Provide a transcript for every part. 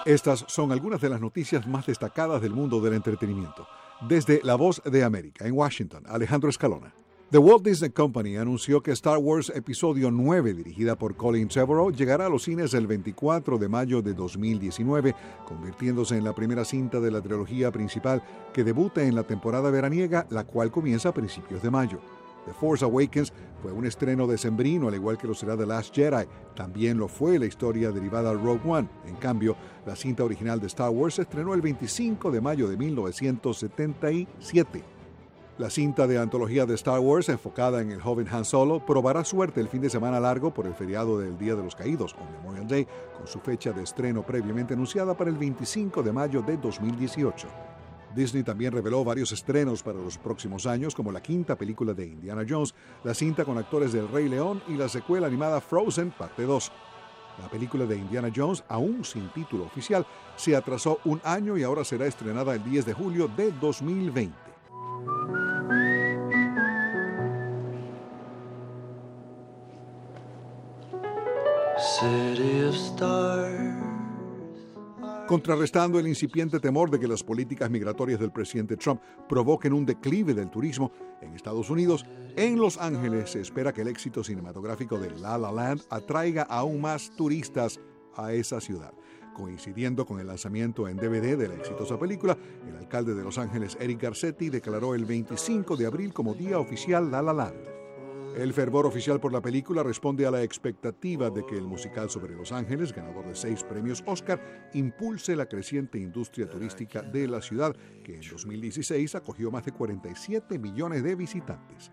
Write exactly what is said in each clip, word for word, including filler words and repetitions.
Estas son algunas de las noticias más destacadas del mundo del entretenimiento. Desde La Voz de América, en Washington, Alejandro Escalona. The Walt Disney Company anunció que Star Wars Episodio nueve, dirigida por Colin Trevorrow, llegará a los cines el veinticuatro de mayo de dos mil diecinueve, convirtiéndose en la primera cinta de la trilogía principal que debuta en la temporada veraniega, la cual comienza a principios de mayo. The Force Awakens fue un estreno decembrino, al igual que lo será The Last Jedi. También lo fue la historia derivada de Rogue One. En cambio, la cinta original de Star Wars se estrenó el veinticinco de mayo de mil novecientos setenta y siete. La cinta de antología de Star Wars, enfocada en el joven Han Solo, probará suerte el fin de semana largo por el feriado del Día de los Caídos, o Memorial Day, con su fecha de estreno previamente anunciada para el veinticinco de mayo de dos mil dieciocho. Disney también reveló varios estrenos para los próximos años, como la quinta película de Indiana Jones, la cinta con actores del Rey León y la secuela animada Frozen, parte dos. La película de Indiana Jones, aún sin título oficial, se atrasó un año y ahora será estrenada el diez de julio de dos mil veinte. City of stars. Contrarrestando el incipiente temor de que las políticas migratorias del presidente Trump provoquen un declive del turismo en Estados Unidos, en Los Ángeles se espera que el éxito cinematográfico de La La Land atraiga aún más turistas a esa ciudad. Coincidiendo con el lanzamiento en D V D de la exitosa película, el alcalde de Los Ángeles, Eric Garcetti, declaró el veinticinco de abril como día oficial La La Land. El fervor oficial por la película responde a la expectativa de que el musical sobre Los Ángeles, ganador de seis premios Oscar, impulse la creciente industria turística de la ciudad, que en dos mil dieciséis acogió más de cuarenta y siete millones de visitantes.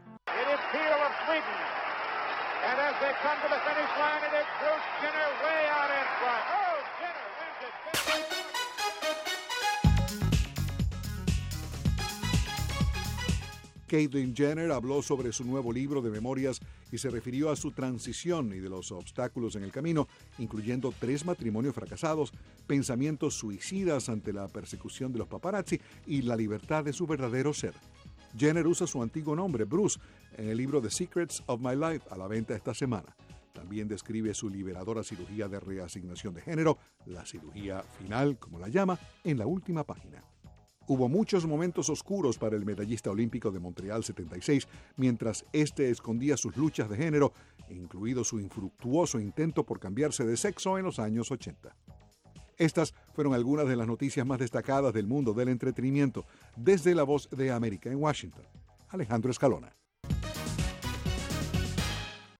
Caitlyn Jenner habló sobre su nuevo libro de memorias y se refirió a su transición y de los obstáculos en el camino, incluyendo tres matrimonios fracasados, pensamientos suicidas ante la persecución de los paparazzi y la libertad de su verdadero ser. Jenner usa su antiguo nombre, Bruce, en el libro The Secrets of My Life, a la venta esta semana. También describe su liberadora cirugía de reasignación de género, la cirugía final, como la llama, en la última página. Hubo muchos momentos oscuros para el medallista olímpico de Montreal setenta y seis, mientras este escondía sus luchas de género, incluido su infructuoso intento por cambiarse de sexo en los años ochenta. Estas fueron algunas de las noticias más destacadas del mundo del entretenimiento. Desde La Voz de América en Washington, Alejandro Escalona.